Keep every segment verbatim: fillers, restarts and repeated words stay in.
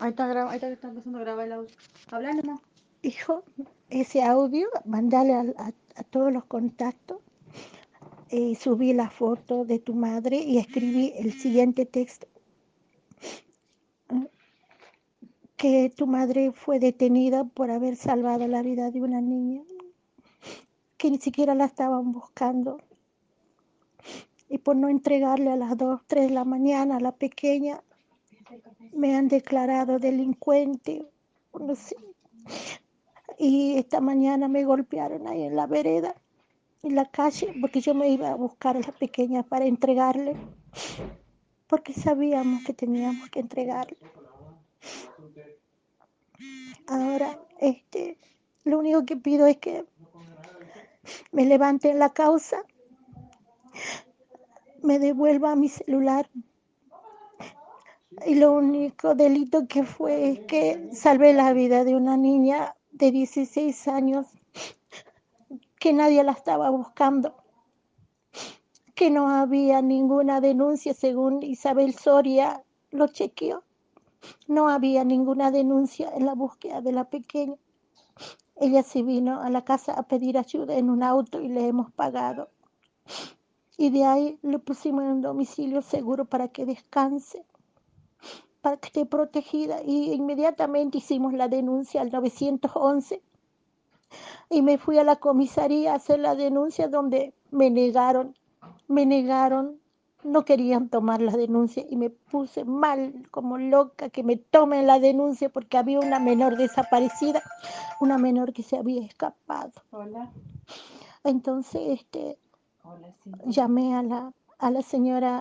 Ahí está, graba, ahí está, está empezando a grabar el audio. Habla nomás. Hijo, ese audio, mandale a, a, a todos los contactos. Eh, subí la foto de tu madre y escribí el siguiente texto. Que tu madre fue detenida por haber salvado la vida de una niña que ni siquiera la estaban buscando, y por no entregarle a las dos, tres de la mañana a la pequeña, me han declarado delincuente, no sé. Y esta mañana me golpearon ahí en la vereda, en la calle, porque yo me iba a buscar a la pequeña para entregarle, porque sabíamos que teníamos que entregarle. Ahora, este, lo único que pido es que me levanten la causa, me devuelva mi celular, y lo único delito que fue es que salvé la vida de una niña de dieciséis años que nadie la estaba buscando, que no había ninguna denuncia, según Isabel Soria lo chequeó, no había ninguna denuncia en la búsqueda de la pequeña. Ella se vino a la casa a pedir ayuda en un auto y le hemos pagado. Y de ahí le pusimos en un domicilio seguro para que descanse, para que esté protegida. Y inmediatamente hicimos la denuncia al nueve once y me fui a la comisaría a hacer la denuncia, donde me negaron, me negaron, no querían tomar la denuncia y me puse mal como loca que me tomen la denuncia porque había una menor desaparecida, una menor que se había escapado. Hola. Entonces, este, Hola, sí. llamé a la, a la señora,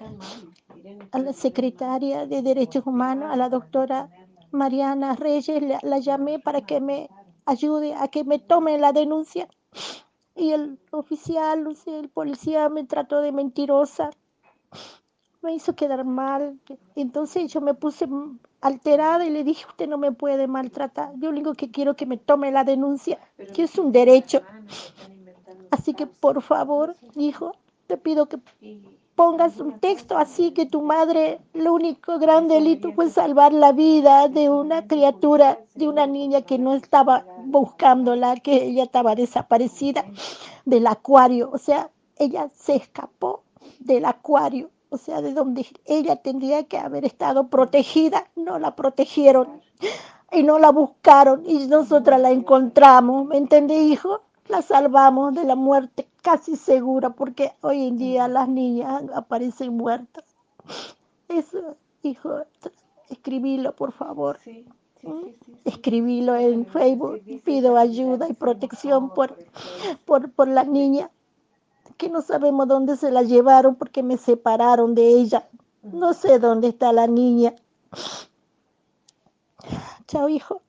a la secretaria de Derechos Humanos, a la doctora Mariana Reyes, la, la llamé para que me ayude a que me tomen la denuncia. Y el oficial, o sea, el policía me trató de mentirosa, me hizo quedar mal. Entonces yo me puse alterada y le dije: usted no me puede maltratar, yo lo único que quiero es que me tome la denuncia, que es un derecho. Así que por favor, hijo, te pido que pongas un texto así, que tu madre, lo único gran delito fue salvar la vida de una criatura, de una niña que no estaba buscándola, que ella estaba desaparecida del acuario. O sea, ella se escapó del acuario, o sea, de donde ella tendría que haber estado protegida. No la protegieron y no la buscaron y nosotras la encontramos, ¿me entendés, hijo? La salvamos de la muerte casi segura, porque hoy en día las niñas aparecen muertas. Eso, hijo, escribilo, por favor. Sí, sí, ¿Mm? sí, sí, sí. Escribilo en Facebook. Pido ayuda y protección por, por, por la niña, que no sabemos dónde se la llevaron porque me separaron de ella. No sé dónde está la niña. Chao, hijo.